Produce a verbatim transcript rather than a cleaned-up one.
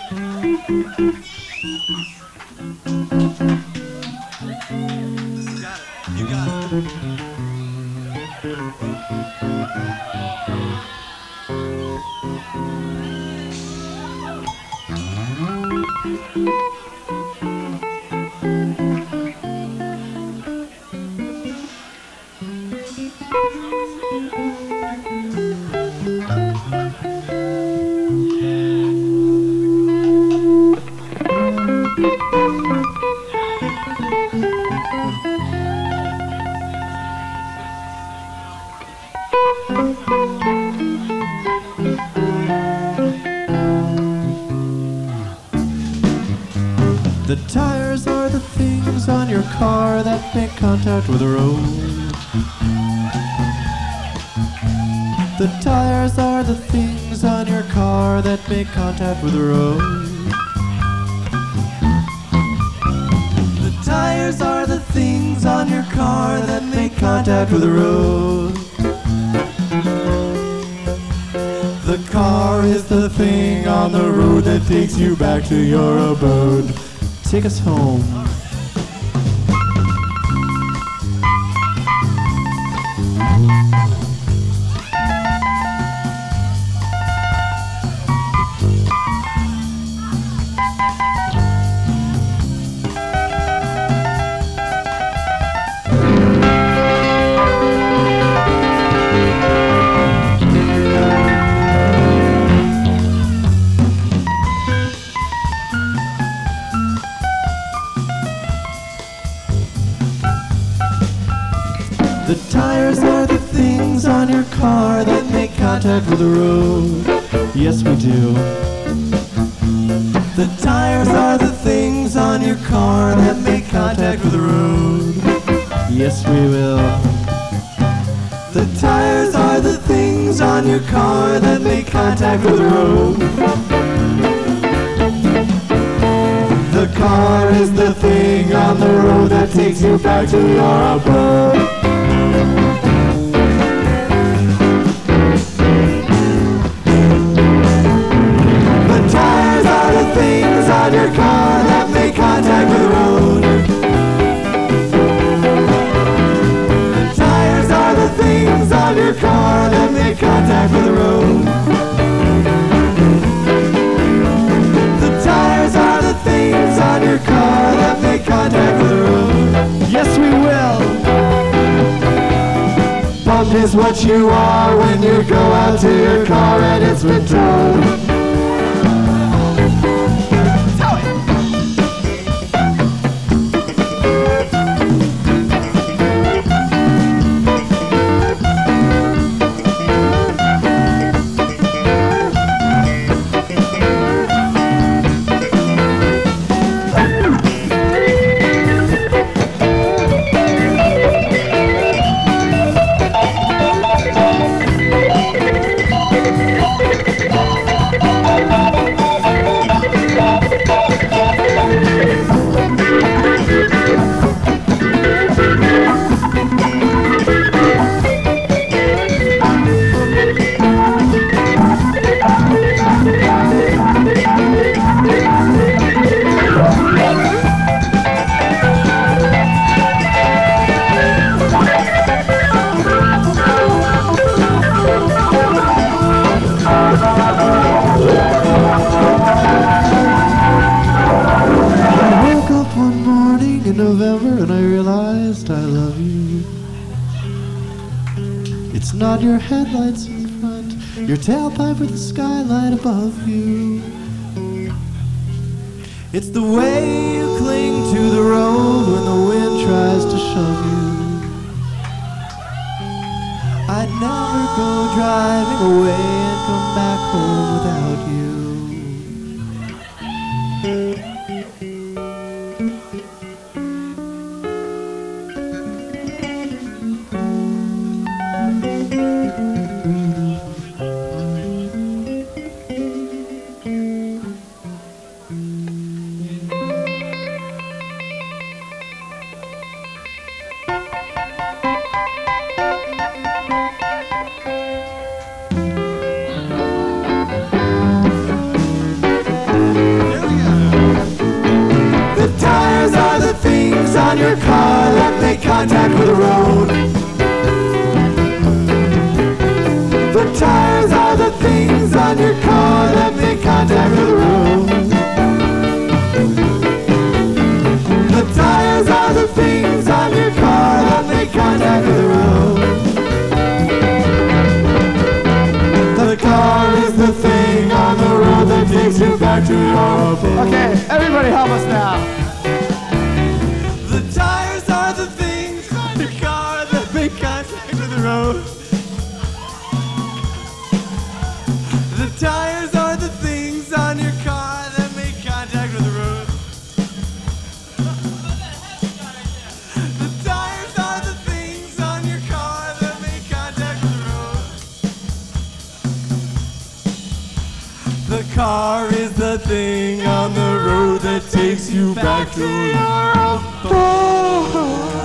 You got it. The tires are the things on your car that make contact with the road. The tires are the things on your car that make contact with the road. The tires are the things on your car that make contact with the road. The car is the thing on the road that takes you back to your abode. Take us home. The tires are the things on your car that make contact with the road. Yes, we do. The tires are the things on your car that make contact with the road. Yes, we will. The tires are the things on your car that make contact with the road. The car is the thing on the road that takes you back to your abode. The tires are the things on your car that make contact with the road. The tires are the things on your car that make contact with the road. The tires are the things on your car that make contact with the road. Yes, we will. Bummed is what you are when you go out to your car and it's been towed. November and I realized I love you. It's not your headlights in front, your tailpipe with the skylight above you. It's the way you cling to the road when the wind tries to shove you. I'd never go driving away and come back home without you. your car that make contact with the road. The tires are the things on your car that make contact with the road. The tires are the things on your car that make contact with the road. The car is the thing on the road that takes you back to your abode. Okay, everybody help us now. The tires are the things on your car that make contact with the road. The tires are the things on your car that make contact with the road. The tires are the things on your car that make contact with the road. The car is the thing on the road that takes you back to your abode.